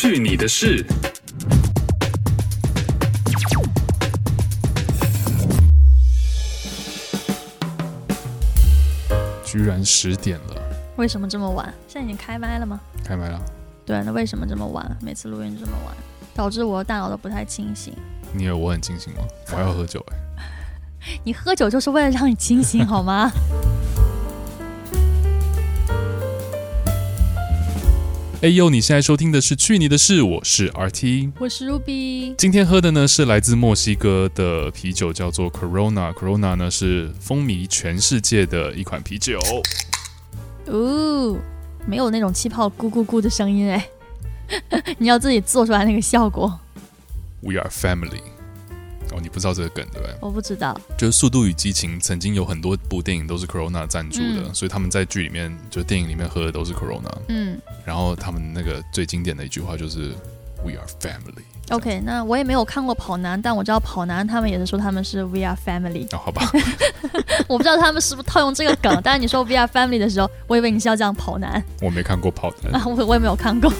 去你的事。居然10点了， 为什么这么晚？现在已经开麦了吗？ 开麦了。 对，那为什么这么晚？每次录音这么晚，导致我大脑都不太清醒。 你以为我很清醒吗？我还要喝酒你喝酒就是为了让你清醒好吗？ 哎呦，你现在收听的是去你的事，我是 RT， 我是 Ruby。 今天喝的呢是来自墨西哥的啤酒，叫做 Corona。Corona 呢是风靡全世界的一款啤酒。 没有那种气泡咕咕咕的声音哎，你要自己做出来那个效果。 We are family。哦，你不知道这个梗对不对？ 我不知道。 就是《速度与激情》曾经有很多部电影都是 Corona 赞助的，所以他们在剧里面，就电影里面喝的都是 Corona。然后他们那个最经典的一句话就是 We are family。OK， 那我也没有看过跑男，但我知道跑男他们也是说他们是 We are family。 哦，好吧。 我不知道他们是不是套用这个梗，但是你说 We are family 的时候，我以为你是要讲跑男。 我没看过跑男我也没有看过。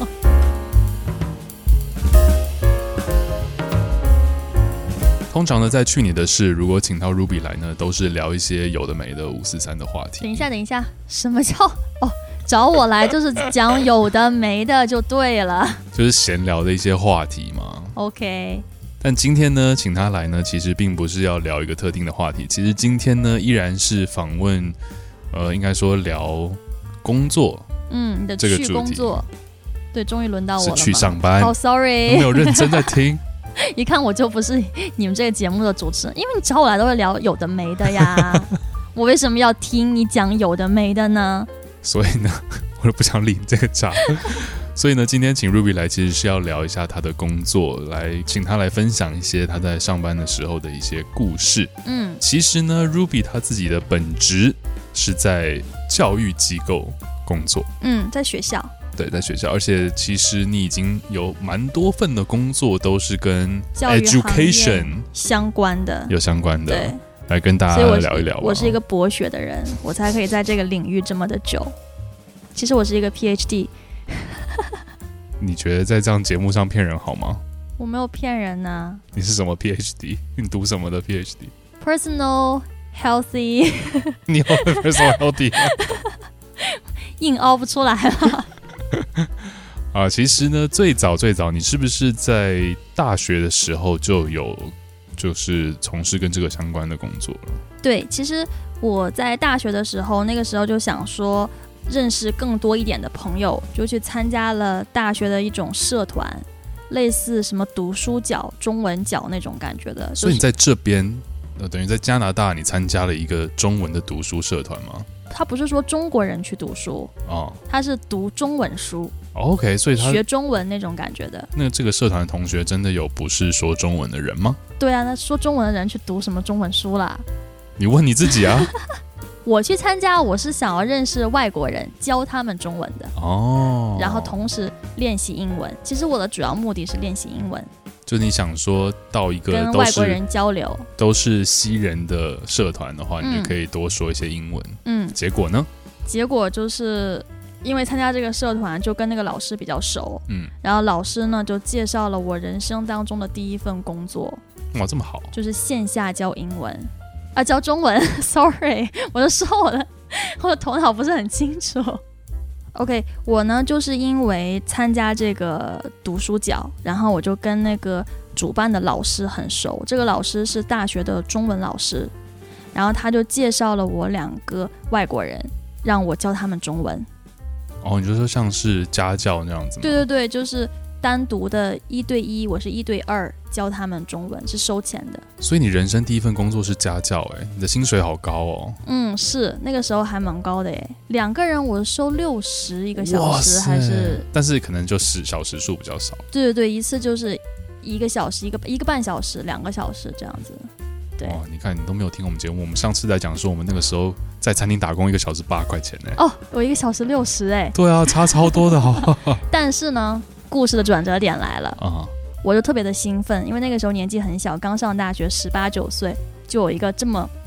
通常呢，在去你的事，如果请到 Ruby 来呢，都是聊一些有的没的543的话题。 等一下，什么叫找我来就是讲有的没的就对了， 就是闲聊的一些话题嘛。 OK。 但今天呢，请他来呢，其实并不是要聊一个特定的话题，其实今天呢，依然是访问，应该说聊工作。 你的去工作，对，终于轮到我了嘛。 是去上班。 好 sorry， 我没有认真在听。 一看我就不是你们这个节目的主持人，因为你找我来都会聊有的没的呀。我为什么要听你讲有的没的呢？ 所以呢，我都不想理这个茬。所以呢，今天请 Ruby 来，其实是要聊一下他的工作，来请他来分享一些他在上班的时候的一些故事。其实呢 ，Ruby 他自己的本职是在教育机构工作。 在学校。 对，在学校，而且其实你已经有蛮多份的工作都是跟 education 相关的， 有相关的。 对， 来跟大家聊一聊吧。 我是一个博学的人，我才可以在这个领域这么的久。其实我是一个 PhD。 你觉得在这样节目上骗人好吗？ 我没有骗人啊。 你是什么 PhD？ 你读什么的 PhD？ Personal Healthy。 你有 Personal Healthy？ 硬凹不出来了。 其实呢，最早你是不是在大学的时候就有就是从事跟这个相关的工作了？对， 其实我在大学的时候，那个时候就想说认识更多一点的朋友，就去参加了大学的一种社团，类似什么读书角、中文角那种感觉的。 所以你在这边等于在加拿大，你参加了一个中文的读书社团吗？ 他不是说中国人去读书他是读中文书。 OK， 所以他学中文那种感觉的。 那这个社团的同学真的有不是说中文的人吗？对啊，那说中文的人去读什么中文书啦？ 你问你自己啊。 我去参加，我是想要认识外国人，教他们中文的然后同时练习英文。其实我的主要目的是练习英文。就你想说到一个跟外国人交流， 都是西人的社团的话，你就可以多说一些英文。结果呢？结果就是因为参加这个社团，就跟那个老师比较熟。然后老师呢就介绍了我人生当中的第一份工作。 哇，这么好！ 就是线下教英文教中文。Sorry， 我就说我的头脑不是很清楚。OK， 我呢就是因为参加这个读书角，然后我就跟那个主办的老师很熟。这个老师是大学的中文老师，然后他就介绍了我2个外国人，让我教他们中文。 你就说像是家教那样子吗？ 对，就是单独的1对1，我是1对2教他们中文，是收钱的。 所以你人生第一份工作是家教你的薪水好高哦。 是那个时候还蛮高的2个人我收60一个小时，还是但是可能就小时数比较少。 对，一次就是1个小时一个半小时2个小时这样子。对， 你看你都没有听我们节目，我们上次在讲说我们那个时候在餐厅打工1个小时8块钱我1个小时60 对啊，差超多的但是呢，故事的转折点来了我就特别的兴奋，因为那个时候年纪很小，刚上大学18、19岁，就有一个这么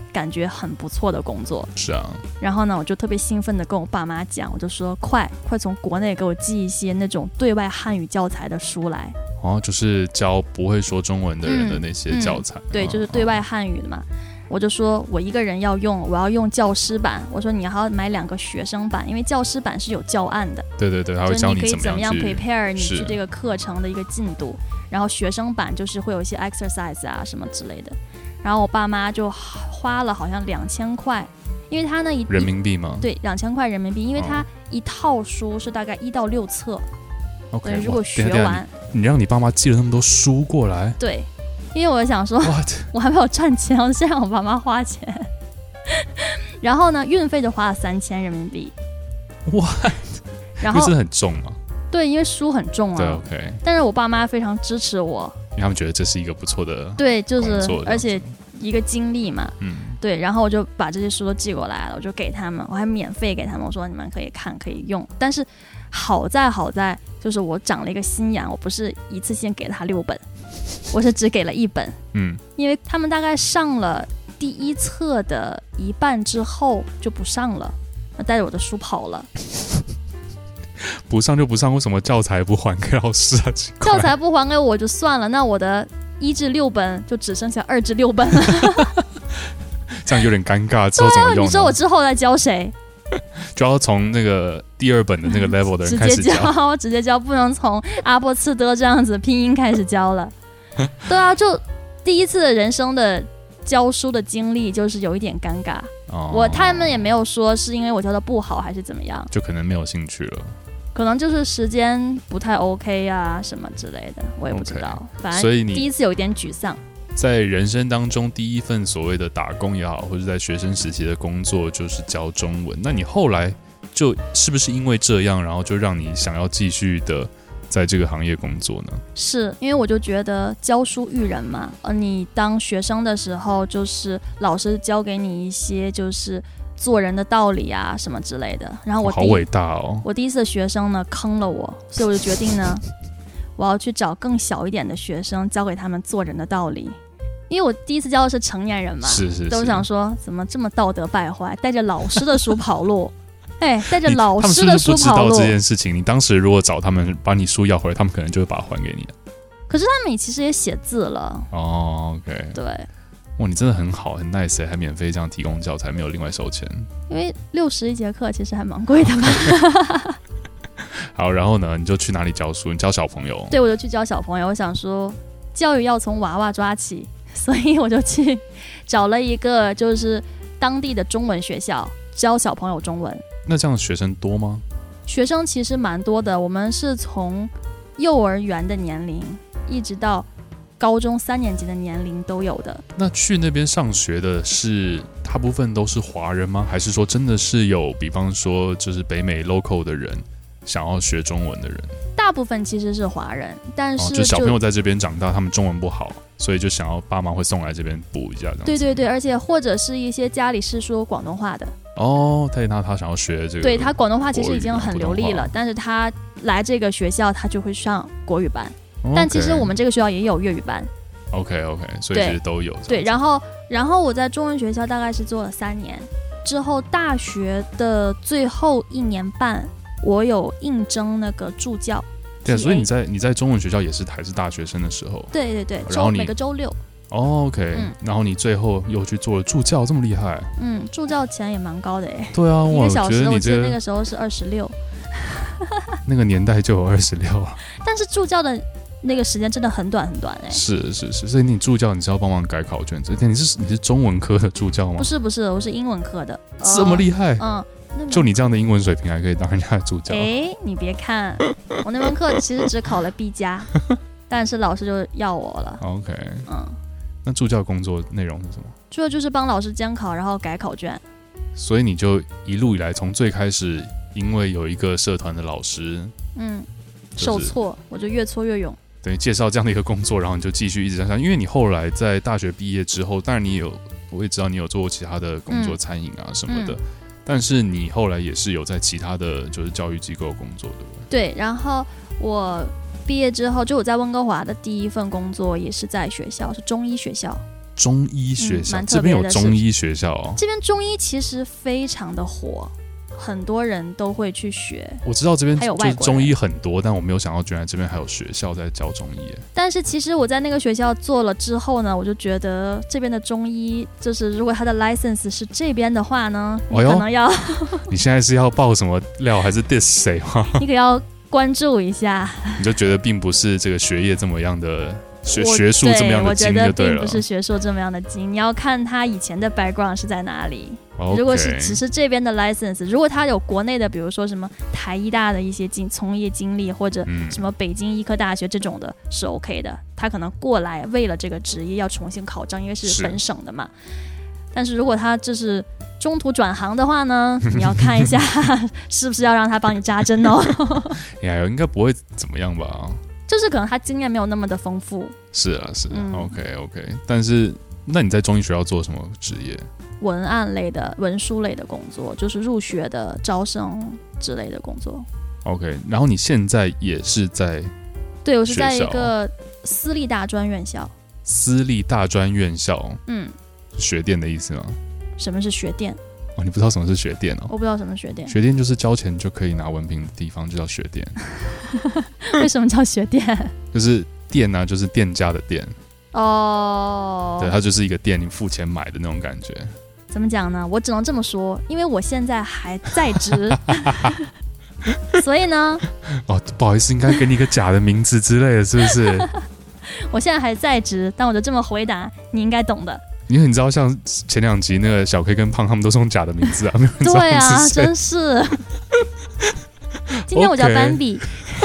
感觉很不错的工作。 是啊。 然后呢，我就特别兴奋的跟我爸妈讲，我就说快从国内给我寄一些那种对外汉语教材的书来。 就是教不会说中文的人的那些教材。 对，就是对外汉语的嘛。我就说我一个人我要用教师版，我说你还要买2个学生版，因为教师版是有教案的。 对，他会教你怎么样 prepare 你去这个课程的一个进度，然后学生版就是会有一些 exercise 啊什么之类的。然后我爸妈就花了好像2000块，因为他那人民币吗？ 对，2000块人民币，因为他一套书是大概1到6册。 OK， 如果学完， 你让你爸妈寄了那么多书过来？ 对，因为我想说，我还没有赚钱，我先让我爸妈花钱。然后呢，运费就花了3000人民币。 What？ 然后因为真的很重嘛。 对，因为书很重啊。 对 ，OK。 但是我爸妈非常支持我， 因为他们觉得这是一个不错的， 对，就是而且一个经历嘛。对，然后我就把这些书都寄过来了，我就给他们，我还免费给他们，我说你们可以看可以用。但是好在就是我长了一个心眼，我不是一次性给他6本，我是只给了1本。因为他们大概上了第1册的一半之后就不上了，带着我的书跑了。 不上就不上，为什么教材不还给老师啊？ 教材不还给我就算了，那我的1至6本就只剩下2至6本了。 这样有点尴尬，之后怎么用呢？ 你说我之后再教谁？ 就要从那个第2本的那个 level 的人开始教， 直接教，不能从阿波茨德这样子拼音开始教了。对啊，就第一次的人生的教书的经历就是有一点尴尬。他们也没有说是因为我教的不好还是怎么样， 就可能没有兴趣了， 可能就是时间不太 OK 啊什么之类的，我也不知道。反正第一次有一点沮丧。 在人生当中第一份所谓的打工也好，或者在学生时期的工作就是教中文，那你后来就是不是因为这样，然后就让你想要继续的在这个行业工作呢？是因为我就觉得教书育人嘛，你当学生的时候就是老师教给你一些就是做人的道理啊什么之类的，然后好伟大哦！ 我第一次的学生呢坑了我，所以我就决定呢我要去找更小一点的学生，教给他们做人的道理。因为我第一次教的是成年人嘛， 是都想说怎么这么道德败坏，带着老师的书跑路。带着老师的书跑路。他们是不是不知道这件事情？你当时如果找他们把你书要回来，他们可能就会把它还给你。 可是他们其实也写字了。 OK。对。哇，你真的很好，很 nice， 还免费这样提供教材，没有另外收钱。因为 60一节课其实还蛮贵的嘛。 好，然后呢，你就去哪里教书？你教小朋友？ 对，我就去教小朋友。我想说，教育要从娃娃抓起，所以我就去找了一个就是当地的中文学校教小朋友中文。 那这样学生多吗？ 学生其实蛮多的，我们是从幼儿园的年龄一直到高中3年级的年龄都有的。 那去那边上学的是大部分都是华人吗？还是说真的是有比方说就是北美 local 的人想要学中文的人？ 大部分其实是华人，但是就小朋友在这边长大，他们中文不好，所以就想要爸妈会送来这边补一下这样。对， 而且或者是一些家里是说广东话的。 他想要学这个， 对，他广东话其实已经很流利了，但是他来这个学校他就会上国语班。但其实我们这个学校也有粤语班。 OK， 所以其实都有。 对，然后我在中文学校大概是做了3年，之后大学的最后1年半，我有应征那个助教。 对，所以你在中文学校也是还是大学生的时候。 对， 然后每个周6。 OK，然后你最后又去做了助教，这么厉害。 助教钱也蛮高的哎。 对啊， 我觉得我记得那个时候是26。 那个年代就有26啊。 但是助教的那个时间真的很短很短哎。 是，所以你助教你是要帮忙改考卷，你是中文科的助教吗？ 不是，我是英文科的。 这么厉害？就你这样的英文水平还可以当人家的助教？ 你别看我那门课其实只考了 B+，但是老师就要我了。 OK，那助教工作内容是什么？ 助教就是帮老师监考，然后改考卷。 所以你就一路以来，从最开始因为有一个社团的老师， 受挫，我就越挫越勇。 等于介绍这样的一个工作，然后你就继续一直这样。因为你后来在大学毕业之后，当然我也知道你有做过其他的工作，餐饮啊什么的，但是你后来也是有在其他的就是教育机构工作，对不对？ 对，然后我毕业之后，就我在温哥华的第一份工作也是在学校，是中医学校。 中医学校，这边有中医学校哦。 这边中医其实非常的火，很多人都会去学。 我知道这边还有外国人就是中医很多，但我没有想到居然这边还有学校在教中医。 但是其实我在那个学校做了之后呢，我就觉得这边的中医，就是如果他的 license 是这边的话呢，你可能要你现在是要爆什么料还是 diss 谁吗？ 你可要关注一下。 你就觉得并不是这个学业这么样的学术这么样的精就对了。 我觉得并不是学术这么样的精，你要看他以前的 background 是在哪里。 Okay. 如果是只是这边的 license， 如果他有国内的，比如说什么台医大的一些从业经历，或者什么北京医科大学这种的，是 OK 的。他可能过来为了这个职业要重新考证，因为是本省的嘛。但是如果他这是中途转行的话呢，你要看一下是不是要让他帮你扎针哦。 应该不会怎么样吧？ 就是可能他经验没有那么的丰富。 是啊，是OK。但是那你在中医学校做什么职业？ 文案类的、文书类的工作，就是入学的、招生之类的工作。 OK， 然后你现在也是在？ 对，我是在一个私立大专院校。 私立大专院校，学店的意思吗？ 什么是学店？ 哦，你不知道什么是学店哦？ 我不知道什么是学店。 学店就是交钱就可以拿文凭的地方，就叫学店。 为什么叫学店？ 就是店啊，就是店家的店。 哦， 对，它就是一个店，你付钱买的那种感觉。 怎么讲呢？我只能这么说，因为我现在还在职，所以呢， 不好意思，应该给你一个假的名字之类的，是不是？ 我现在还在职，但我就这么回答，你应该懂的。 因为你知道，像前2集那个小 K 跟胖，他们都是用假的名字啊，没有人知道对啊，真是。今天我叫斑比。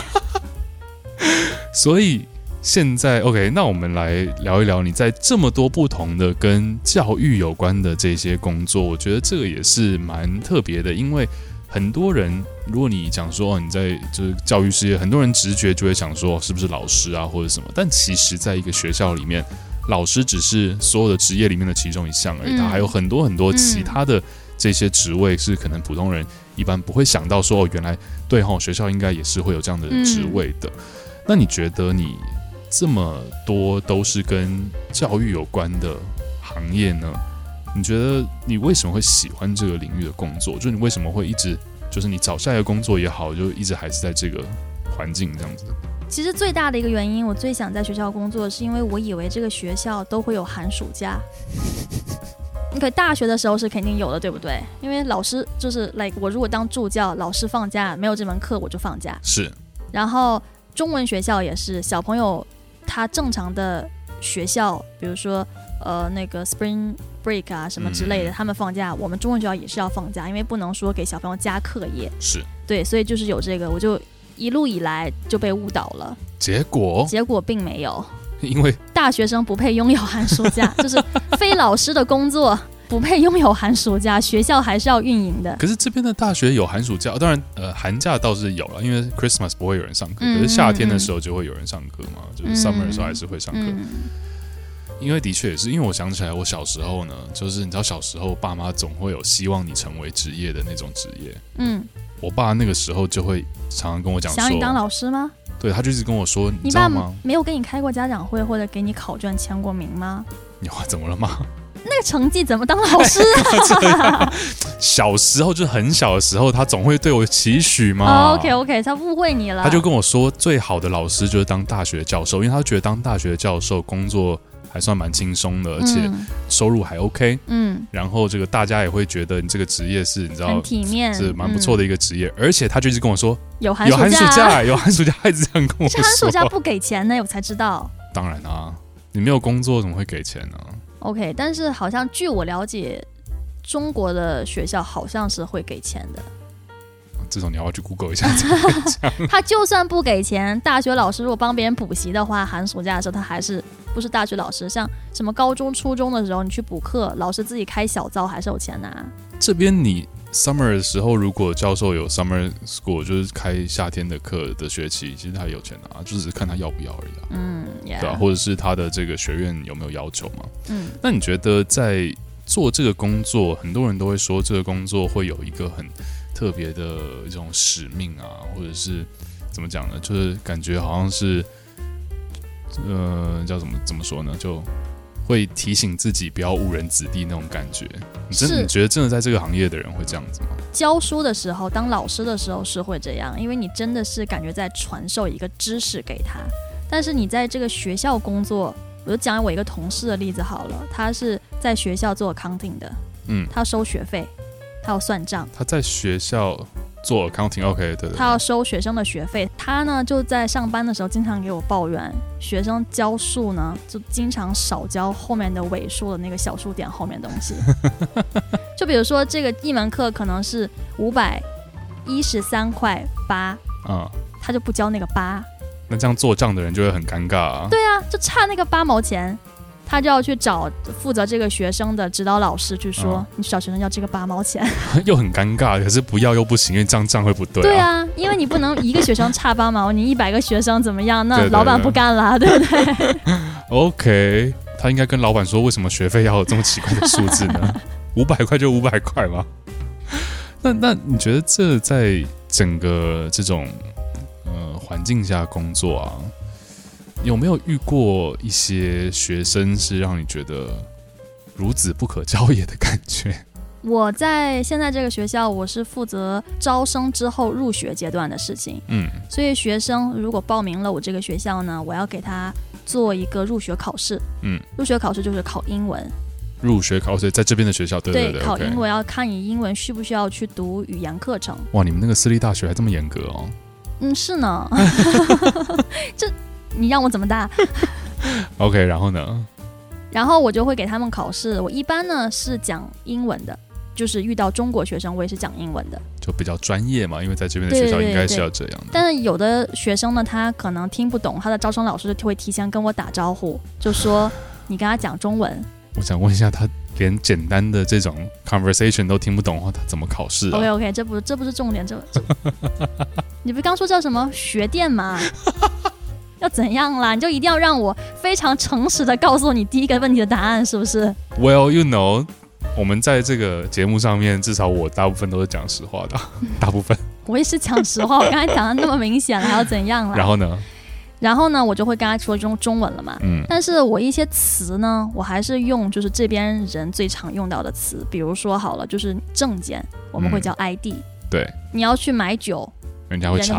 所以现在 OK， 那我们来聊一聊你在这么多不同的跟教育有关的这些工作，我觉得这个也是蛮特别的，因为很多人，如果你讲说你在就是教育事业，很多人直觉就会想说是不是老师啊或者什么，但其实在一个学校里面，老师只是所有的职业里面的其中一项而已，它还有很多很多其他的这些职位是可能普通人一般不会想到说原来对学校应该也是会有这样的职位的。那你觉得你这么多都是跟教育有关的行业呢？你觉得你为什么会喜欢这个领域的工作？就你为什么会一直就是你找下一个工作也好，就一直还是在这个环境这样子？ 其实最大的一个原因，我最想在学校工作，是因为我以为这个学校都会有寒暑假。OK， 大学的时候是肯定有的，对不对？因为老师就是我如果当助教，老师放假没有这门课我就放假。 是。然后中文学校也是，小朋友他正常的学校，比如说那个 Spring Break 啊什么之类的，他们放假，我们中文学校也是要放假，因为不能说给小朋友加课业。 是。对， 所以就是有这个，我就一路以来就被误导了。 结果并没有， 因为大学生不配拥有寒暑假，就是非老师的工作不配拥有寒暑假，学校还是要运营的。 可是这边的大学有寒暑假，当然寒假倒是有了，因为 Christmas 不会有人上课，可是夏天的时候就会有人上课嘛，就是 Summer 的时候还是会上课。因为的确也是，因为我想起来我小时候呢，就是你知道小时候爸妈总会有希望你成为职业的那种职业。我爸那个时候就会常常跟我讲说， 想你当老师吗？ 对，他就一直跟我说， 你知道吗？没有给你开过家长会或者给你考卷签过名吗？ 你话怎么了吗？ 那个成绩怎么当老师啊？ 小时候就很小的时候，他总会对我期许嘛。 OK， 他误会你了。 他就跟我说，最好的老师就是当大学教授，因为他觉得当大学教授工作还算蛮轻松的，而且收入还 OK。然后这个大家也会觉得你这个职业是你知道很体面， 是蛮不错的一个职业。而且他就一直跟我说， 有寒暑假， 有寒暑假，他一直这样跟我说。 寒暑假不给钱呢，我才知道。 当然啊，你没有工作怎么会给钱呢 ？OK， 但是好像据我了解，中国的学校好像是会给钱的。 这种你要不要去 Google 一下？ 他就算不给钱，大学老师如果帮别人补习的话，寒暑假的时候他还是不是大学老师？像什么高中、初中的时候，你去补课，老师自己开小灶还是有钱拿。 这边你 Summer 的时候，如果教授有 Summer School， 就是开夏天的课的学期，其实他有钱拿，就只是看他要不要而已啊。对啊，或者是他的这个学院有没有要求嘛？那你觉得在做这个工作，很多人都会说这个工作会有一个很特别的一种使命啊，或者是怎么讲呢？就是感觉好像是叫怎么说呢？就会提醒自己不要误人子弟那种感觉。你觉得真的在这个行业的人会这样子吗？ 教书的时候，当老师的时候是会这样，因为你真的是感觉在传授一个知识给他。但是你在这个学校工作，我就讲我一个同事的例子好了，他是在学校做 accounting 的，他收学费，他要算账。他在学校做 accounting OK 对， 他要收学生的学费。他呢就在上班的时候经常给我抱怨，学生教数呢就经常少教后面的尾数的那个小数点后面的东西。就比如说这个一门课可能是513.8块，他就不教那个8。 那这样做账的人就会很尴尬啊。 对啊，就差那个8毛钱。他就要去找负责这个学生的指导老师去说，你小学生要这个8毛钱， 又很尴尬，可是不要又不行，因为这样会不对。 对啊，因为你不能一个学生差8毛，你100个学生怎么样？那老板不干了，对不对 ？OK， 他应该跟老板说，为什么学费要有这么奇怪的数字呢？500块就500块吗？那你觉得这在整个这种环境下工作啊？有没有遇过一些学生是让你觉得孺子不可教也的感觉？ 我在现在这个学校，我是负责招生之后入学阶段的事情。所以学生如果报名了我这个学校呢，我要给他做一个入学考试。入学考试就是考英文。 入学考试在这边的学校，对， 考英文要看你英文需不需要去读语言课程。 哇，你们那个私立大学还这么严格哦？ 是呢。这你让我怎么答 ？OK， 然后呢？ 然后我就会给他们考试。我一般呢是讲英文的，就是遇到中国学生我也是讲英文的， 就比较专业嘛，因为在这边的学校应该是要这样的。 但是有的学生呢，他可能听不懂，他的招生老师就会提前跟我打招呼，就说你跟他讲中文。 我想问一下，他连简单的这种 conversation 都听不懂的话，他怎么考试啊？ OK， 这不是重点，这你不刚说叫什么学电吗？要怎样啦？你就一定要让我非常诚实的告诉你第一个问题的答案，是不是 ？Well, you know， 我们在这个节目上面，至少我大部分都是讲实话的，大部分。 我也是讲实话，我刚才讲的那么明显了，还要怎样啦？然后呢，我就会跟他说中文了嘛。但是我一些词呢，我还是用就是这边人最常用到的词，比如说好了，就是证件，我们会叫 ID。 对。 你要去买酒。 人家会查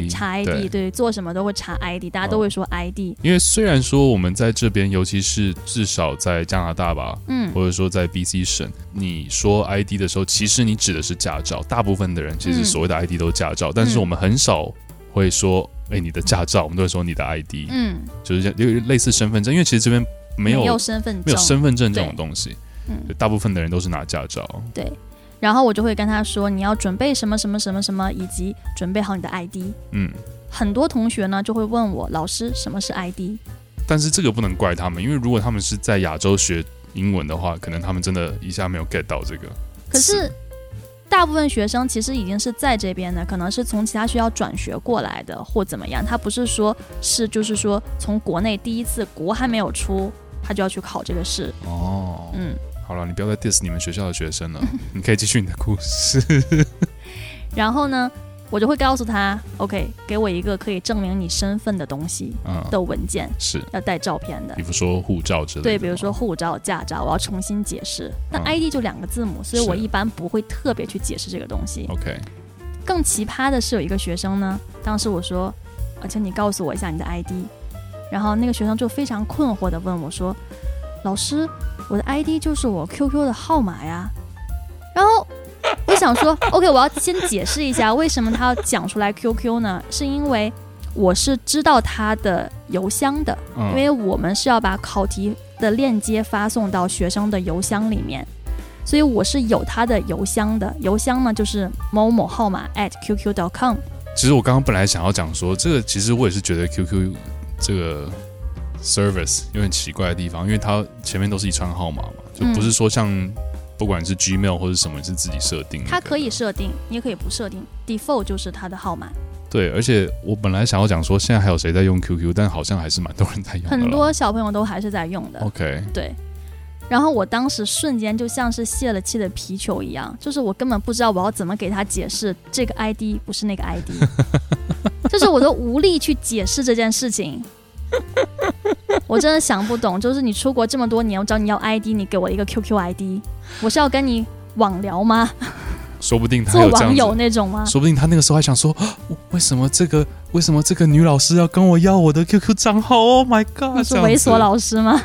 ID， 对，做什么都会查 ID， 大家都会说 ID。 因为虽然说我们在这边，尤其是至少在加拿大吧，或者说在 BC 省，你说 ID 的时候，其实你指的是驾照。大部分的人其实所谓的 ID 都是驾照，但是我们很少会说，你的驾照，我们都会说你的 ID，就是类似身份证，因为其实这边没有身份证这种东西，大部分的人都是拿驾照。 对。然后我就会跟他说，你要准备什么什么什么什么，以及准备好你的 ID。很多同学呢就会问我，老师什么是 ID？ 但是这个不能怪他们，因为如果他们是在亚洲学英文的话，可能他们真的一下没有 get 到这个。 可是大部分学生其实已经是在这边的，可能是从其他学校转学过来的，或怎么样。他不是说是就是说从国内第一次国还没有出，他就要去考这个试。 好了，你不要再 diss 你们学校的学生了，你可以继续你的故事。 然后呢，我就会告诉他 ，OK， 给我一个可以证明你身份的东西的文件， 是要带照片的， 比如说护照之类的。 对，比如说护照、驾照，我要重新解释。那 ID 就2个字母，所以我一般不会特别去解释这个东西。 OK。 更奇葩的是，有一个学生呢，当时我说，请你告诉我一下你的 ID， 然后那个学生就非常困惑的问我说，老师，我的 ID 就是我 QQ 的号码呀。然后我想说 OK， 我要先解释一下为什么他要讲出来 QQ 呢，是因为我是知道他的邮箱的，因为我们是要把考题的链接发送到学生的邮箱里面，所以我是有他的邮箱的，邮箱呢就是某某号码 @qq.com。 其实我刚刚本来想要讲说，这个其实我也是觉得 QQ 这个service 有点奇怪的地方，因为它前面都是一串号码嘛，就不是说像不管是 Gmail 或是什么是自己设定的， 它可以设定，你也可以不设定 ，default 就是它的号码。 对，而且我本来想要讲说，现在还有谁在用 QQ， 但好像还是蛮多人在用的， 很多小朋友都还是在用的。 OK， 对。然后我当时瞬间就像是泄了气的皮球一样，就是我根本不知道我要怎么给他解释这个 ID 不是那个 ID， 就是我都无力去解释这件事情。 我真的想不懂，就是你出国这么多年，我找你要 ID， 你给我一个 QQ ID， 我是要跟你网聊吗？ 说不定他有这样子做网友那种吗？ 说不定他那个时候还想说，为什么这个女老师要跟我要我的 QQ 账号 ？Oh my god！ 你是猥琐老师吗？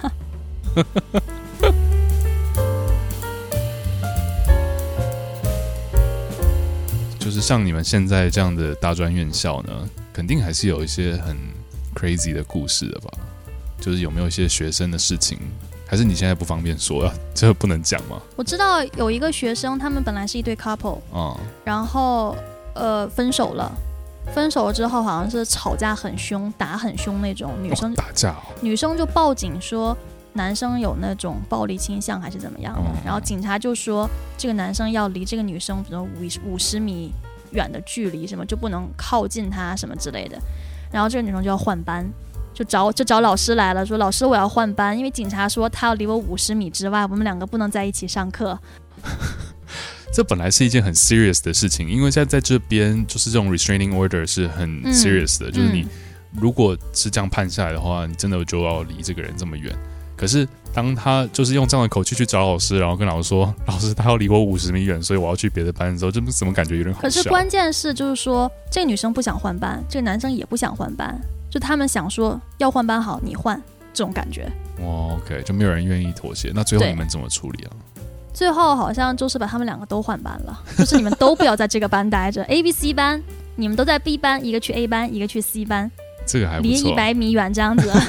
就是像你们现在这样的大专院校呢，肯定还是有一些很 crazy 的故事的吧？就是有没有一些学生的事情，还是你现在不方便说啊？这不能讲吗？ 我知道有一个学生，他们本来是一对 couple，然后分手了。分手了之后，好像是吵架很凶，打很凶那种。女生打架女生就报警说男生有那种暴力倾向还是怎么样的，然后警察就说这个男生要离这个女生比如50米远的距离，什么就不能靠近她什么之类的，然后这个女生就要换班，就找老师来了，说老师我要换班，因为警察说他要离我50米之外，我们两个不能在一起上课。 这本来是一件很 serious 的事情，因为现在在这边就是这种 restraining order 是很 serious 的，就是你如果是这样判下来的话，你真的就要离这个人这么远。可是当他就是用这样的口气去找老师，然后跟老师说，老师他要离我50米远，所以我要去别的班的时候，这怎么感觉有点好笑？ 可是关键是就是说，这个女生不想换班，这个男生也不想换班，就他们想说要换班好，你换这种感觉。 OK， 就没有人愿意妥协。那最后你们怎么处理啊？ 最后好像就是把他们两个都换班了，就是你们都不要在这个班待着，A、B、C 班，你们都在 B 班，一个去 A 班，一个去 C 班， 这个还不错， 离100米远这样子。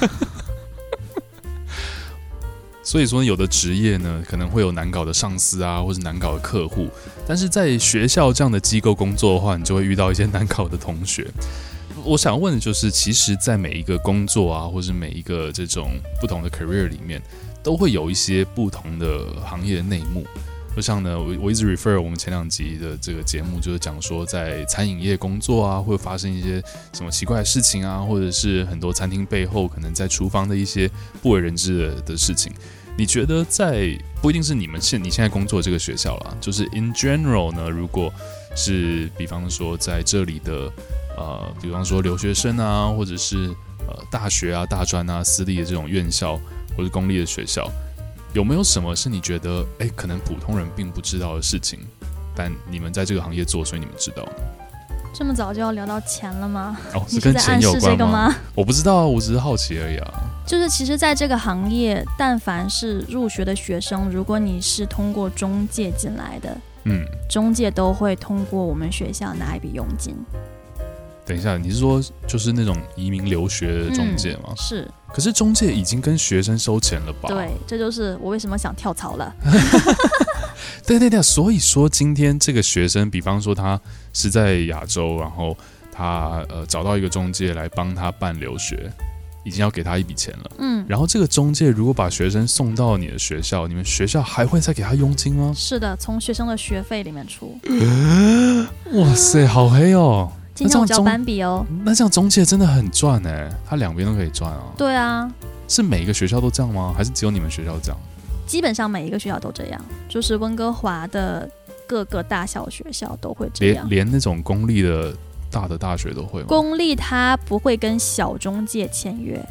所以说，有的职业呢，可能会有难搞的上司啊，或是难搞的客户，但是在学校这样的机构工作的话，你就会遇到一些难搞的同学。我想问的就是，其实，在每一个工作啊，或是每一个这种不同的 career 里面，都会有一些不同的行业的内幕。就像呢，我一直 refer 我们前2集的这个节目，就是讲说在餐饮业工作啊，会发生一些什么奇怪的事情啊，或者是很多餐厅背后可能在厨房的一些不为人知的事情。你觉得在不一定是你现在工作这个学校啦，就是 in general 呢，如果是比方说在这里的比方说留学生啊，或者是大学啊、大专啊、私立的这种院校或者公立的学校，有没有什么是你觉得可能普通人并不知道的事情，但你们在这个行业做，所以你们知道呢？ 这么早就要聊到钱了吗？ 是跟钱有关吗？我不知道，我只是好奇而已啊。 就是其实在这个行业，但凡是入学的学生，如果你是通过中介进来的，中介都会通过我们学校拿一笔佣金。 等一下，你是说就是那种移民留学的中介吗？ 是。 可是中介已经跟学生收钱了吧？ 对，这就是我为什么想跳槽了。 对，所以说今天这个学生，比方说他是在亚洲，然后他找到一个中介来帮他办留学，已经要给他一笔钱了。然后这个中介如果把学生送到你的学校，你们学校还会再给他佣金吗？ 是的，从学生的学费里面出。 哇塞，好黑哦！ 今天我交班比哦。 那这样中介真的很赚他两边都可以赚啊。 对啊。是每一个学校都这样吗？还是只有你们学校这样？ 基本上每一个学校都这样，就是温哥华的各个大小学校都会这样。 连那种公立的大的大学都会吗？ 公立它不会跟小中介签约。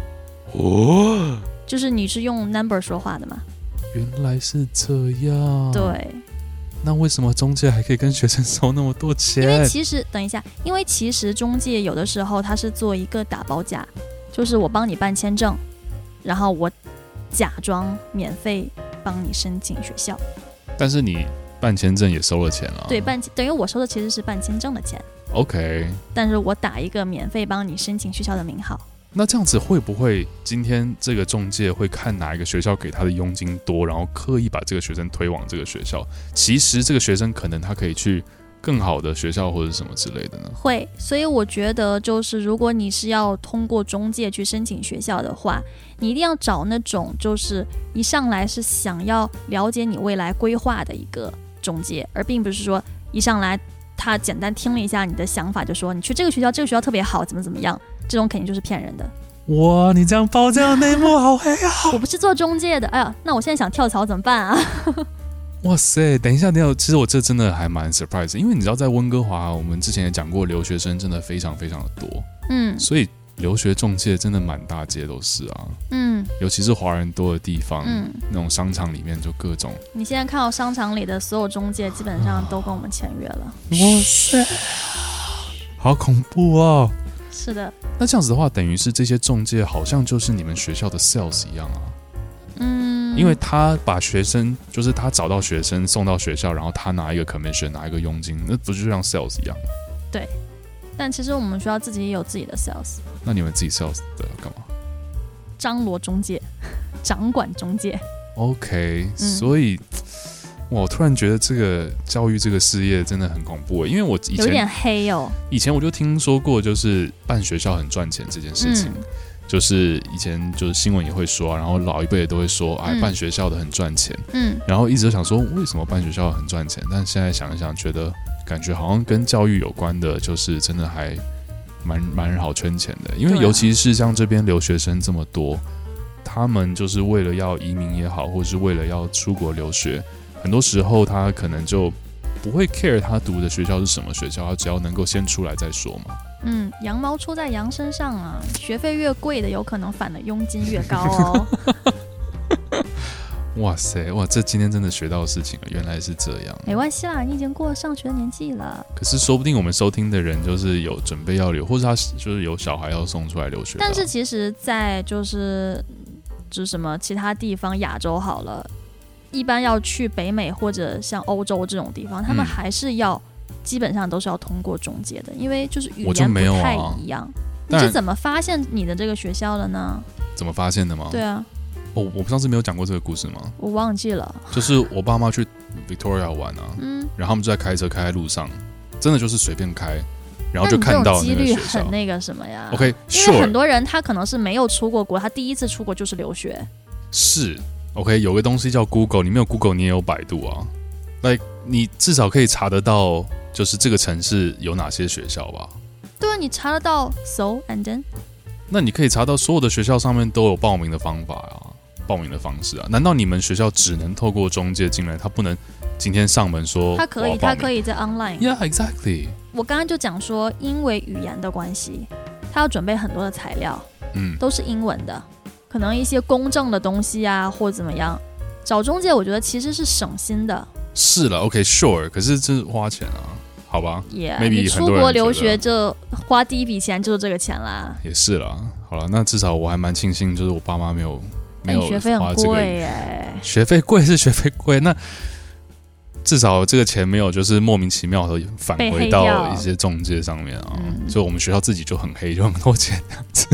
就是你是用 number 说话的吗？ 原来是这样。 对。 那为什么中介还可以跟学生收那么多钱？ 因为其实中介有的时候他是做一个打包价，就是我帮你办签证，然后我假装免费帮你申请学校。 但是你办签证也收了钱了。 对，等于我收的其实是办签证的钱。 OK。 但是我打一个免费帮你申请学校的名号。 那这样子会不会今天这个中介会看哪一个学校给他的佣金多，然后刻意把这个学生推往这个学校？其实这个学生可能他可以去更好的学校或者什么之类的呢？ 会，所以我觉得就是如果你是要通过中介去申请学校的话，你一定要找那种就是一上来是想要了解你未来规划的一个中介，而并不是说一上来他简单听了一下你的想法就说你去这个学校特别好怎么样，这种肯定就是骗人的。 哇，你这样爆这样的内幕好黑啊！ 我不是做中介的，哎呀，那我现在想跳槽怎么办啊？ 哇塞，等一下，其实我这真的还蛮 surprise， 因为你知道在温哥华，我们之前也讲过，留学生真的非常非常的多，所以留学中介真的满大街都是啊，尤其是华人多的地方，那种商场里面就各种。 你现在看到商场里的所有中介，基本上都跟我们签约了。 哇塞，好恐怖哦！ 是的， 那这样子的话，等于是这些中介好像就是你们学校的 sales 一样啊。因为他把学生，就是他找到学生送到学校，然后他拿一个 commission， 拿一个佣金，那不就像 sales 一样吗？ 对，但其实我们学校自己也有自己的 sales。 那你们自己 sales 的干嘛？ 张罗中介，掌管中介。 OK，所以，我突然觉得这个教育这个事业真的很恐怖，因为我以前有点黑哦。 以前我就听说过，就是办学校很赚钱这件事情。就是以前就是新闻也会说啊，然后老一辈也都会说，办学校的很赚钱。然后一直都想说为什么办学校很赚钱，但现在想一想，觉得感觉好像跟教育有关的，就是真的还蛮好圈钱的。因为尤其是像这边留学生这么多，他们就是为了要移民也好，或是为了要出国留学，很多时候他可能就不会 care 他读的学校是什么学校，他只要能够先出来再说嘛。 羊毛出在羊身上啊，学费越贵的，有可能反的佣金越高哦。 哇塞，哇，这今天真的学到的事情了，原来是这样。 没关系啦，你已经过了上学的年纪了。 可是说不定我们收听的人就是有准备要留，或者他就是有小孩要送出来留学。 但是其实在就是什么其他地方，亚洲好了，一般要去北美或者像欧洲这种地方，他们还是要基本上都是要通过中介的，因为就是语言不太一样。你是怎么发现你的这个学校的呢？ 怎么发现的吗？ 对啊， 我上次没有讲过这个故事吗？ 我忘记了。就是我爸妈去 Victoria 玩啊，然后他们就在开车开在路上，真的就是随便开，然后就看到那个学校。那你这种几率很那个什么呀 ？OK， 因为很多人他可能是没有出过国，他第一次出国就是留学。 是 OK， 有个东西叫 Google， 你没有 Google， 你也有百度啊。你至少可以查得到，就是这个城市有哪些学校吧？ 对啊，你查得到 ，so and then。 那你可以查到所有的学校上面都有报名的方法啊，报名的方式啊。难道你们学校只能透过中介进来？他不能今天上门说？ 他可以在 online。Yeah, exactly。 我刚刚就讲说，因为语言的关系，他要准备很多的材料，都是英文的，可能一些公证的东西啊，或怎么样。找中介，我觉得其实是省心的。 是了 ，OK， sure， 可是这是花钱啊，好吧 ？Yeah， 你出国留学就花第一笔钱就是这个钱啦。 也是啦，好了，那至少我还蛮庆幸，就是我爸妈没有学费很贵耶。 学费贵是学费贵，那至少这个钱没有就是莫名其妙的返回到一些中介上面啊。所以我们学校自己就很黑，就很多钱这样子。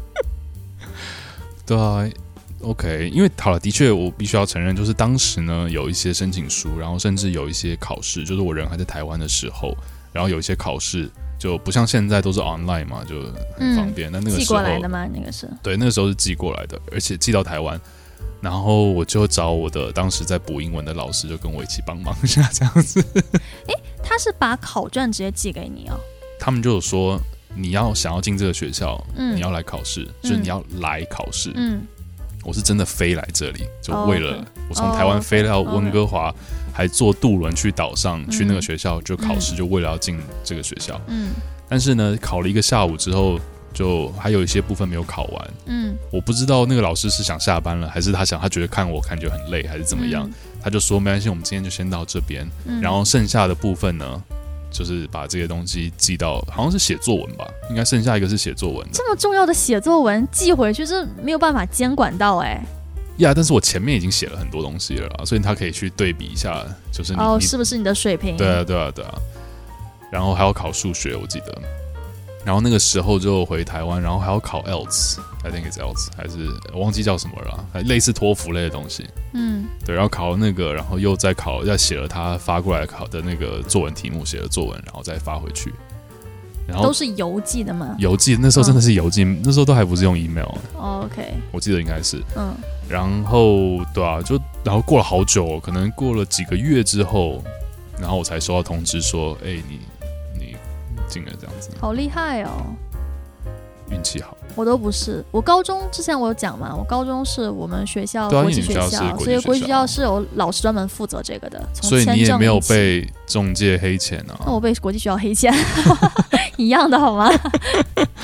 对啊。OK， 因为好了，的确我必须要承认，就是当时呢有一些申请书，然后甚至有一些考试，就是我人还在台湾的时候，然后有一些考试就不像现在都是 online 嘛，就很方便。那个时候寄过来的吗？那个是对，那个时候是寄过来的，而且寄到台湾，然后我就找我的当时在补英文的老师，就跟我一起帮忙一下这样子。 他是把考卷直接寄给你哦？ 他们就有说你想要进这个学校，你要来考试，就是你要来考试。我是真的飞来这里，就为了我从台湾飞到温哥华，还坐渡轮去岛上，去那个学校就考试，就为了要进这个学校。但是呢，考了一个下午之后，就还有一些部分没有考完。我不知道那个老师是想下班了，还是他觉得看我感觉很累，还是怎么样？他就说没关系，我们今天就先到这边，然后剩下的部分呢，就是把这些东西寄到，好像是写作文吧，应该剩下一个是写作文的。 这么重要的写作文寄回去是没有办法监管到但是我前面已经写了很多东西了啦，所以他可以去对比一下，就是你是不是你的水平？ 对啊。然后还要考数学，我记得。然后那个时候就回台湾，然后还要考 IELTS，I think it's IELTS， 还是我忘记叫什么了啦，类似托福类的东西。对，然后考那个，然后又再写了他发过来考的那个作文题目，写了作文，然后再发回去。然后都是邮寄的吗？ 邮寄，那时候真的是邮寄，那时候都还不是用 email。OK， 我记得应该是。然后对啊，然后过了好久，可能过了几个月之后，然后我才收到通知说，你进了这样子。 好厉害哦！ 运气好。 我都不是，我高中之前我有讲嘛，我高中是我们学校国际学校，所以国际学校是有老师专门负责这个的。 所以你也没有被中介黑钱啊？ 那我被国际学校黑钱，一样的好吗？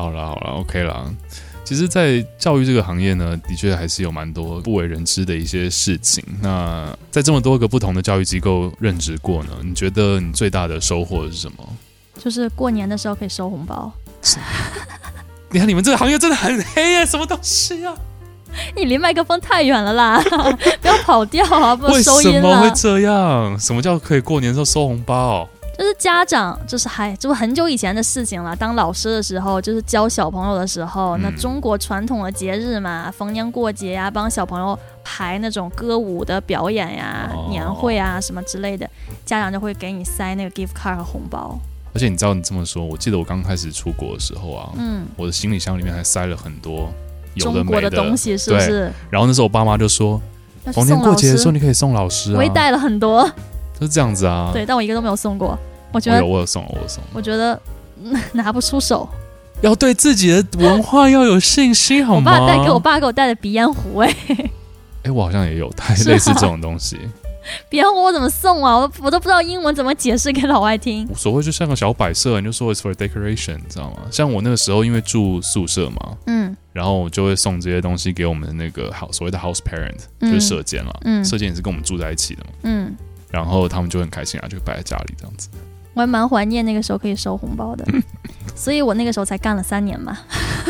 好啦 OK 啦。其实在教育这个行业呢，的确还是有蛮多不为人知的一些事情。那在这么多个不同的教育机构任职过呢，你觉得你最大的收获是什么？ 就是过年的时候可以收红包。 你看你们这个行业真的很黑耶，什么东西啊？ 你离麦克风太远了啦，不要跑掉啊，不收音了。 为什么会这样？什么叫可以过年的时候收红包？ 就是家长，就是很久以前的事情了。当老师的时候，就是教小朋友的时候，那中国传统的节日嘛，逢年过节呀，帮小朋友排那种歌舞的表演呀、年会啊什么之类的，家长就会给你塞那个 gift card 和红包。 而且你知道，你这么说，我记得我刚开始出国的时候啊，我的行李箱里面还塞了很多有的没的中国的东西，是不是？ 然后那时候我爸妈就说，逢年过节的时候你可以送老师啊。 我也带了很多。 就是这样子啊， 对，但我一个都没有送过。我觉得我有送，我觉得拿不出手， 要对自己的文化要有信心，好吗？ 我爸给我带的鼻烟壶， 我好像也有带类似这种东西。 鼻烟壶我怎么送啊？我都不知道英文怎么解释给老外听。 无所谓，就像个小摆设，你就说 it's for decoration， 你知道吗？像我那个时候因为住宿舍嘛，然后我就会送这些东西给我们的那个所谓的 house parent，就是舍监了，舍监也是跟我们住在一起的嘛，然后他们就很开心啊，就摆在家里这样子。 我还蛮怀念那个时候可以收红包的，所以我那个时候才干了3年嘛。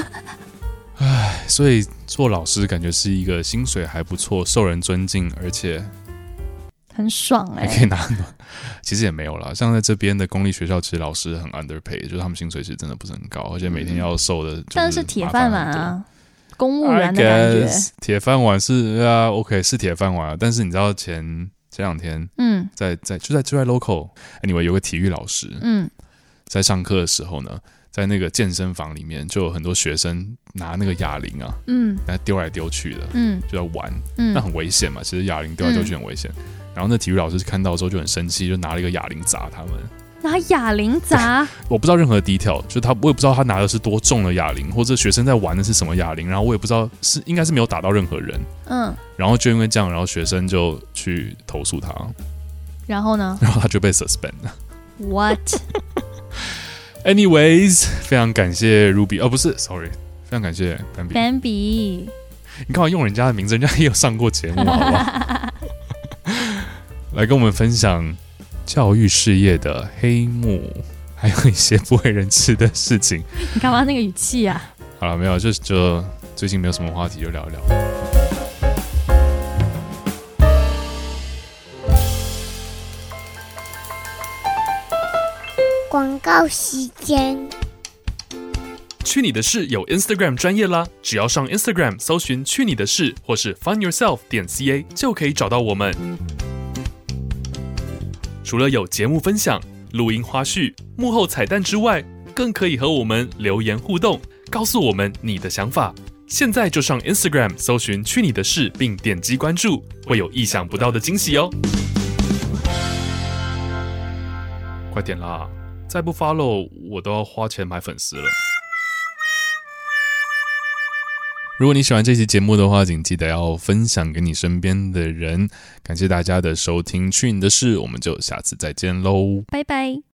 所以做老师感觉是一个薪水还不错、受人尊敬，而且很爽还可以拿很多。其实也没有啦，像在这边的公立学校，其实老师很 underpay， 就是他们薪水其实真的不是很高，而且每天要受的就是但是铁饭碗啊，公务员的感觉。 铁饭碗是啊 ，OK 是铁饭碗，但是你知道前2天，就在 local，anyway 有个体育老师，在上课的时候呢，在那个健身房里面就有很多学生拿那个哑铃啊，来丢来丢去的，就在玩，那很危险嘛，其实哑铃丢来丢去很危险。然后那体育老师看到之后就很生气，就拿了一个哑铃砸他们。 拿哑铃砸？ 我不知道任何 detail， 就我也不知道他拿的是多重的哑铃，或者学生在玩的是什么哑铃，然后我也不知道应该是没有打到任何人。然后就因为这样，然后学生就去投诉他。 然后呢？ 然后他就被 suspend 了。 What？ Anyways， 非常感谢 Ruby， 不是 ，sorry， 非常感谢 Bambi。 你干嘛用人家的名字？人家也有上过节目，好不好？来跟我们分享教育事业的黑幕，还有一些不为人知的事情。 你干嘛那个语气啊？ 好了，没有，就最近没有什么话题，就聊一聊。 广告时间。 去你的事有 Instagram 专页啦，只要上 Instagram 搜寻去你的事或是 funyourself.ca 就可以找到我们。除了有节目分享、录音花絮、幕后彩蛋之外，更可以和我们留言互动，告诉我们你的想法。现在就上 Instagram 搜寻去你的事并点击关注，会有意想不到的惊喜哦。 快点啦，再不 follow 我都要花钱买粉丝了。如果你喜欢这期节目的话，请记得要分享给你身边的人。感谢大家的收听，去你的事，我们就下次再见喽， 拜拜。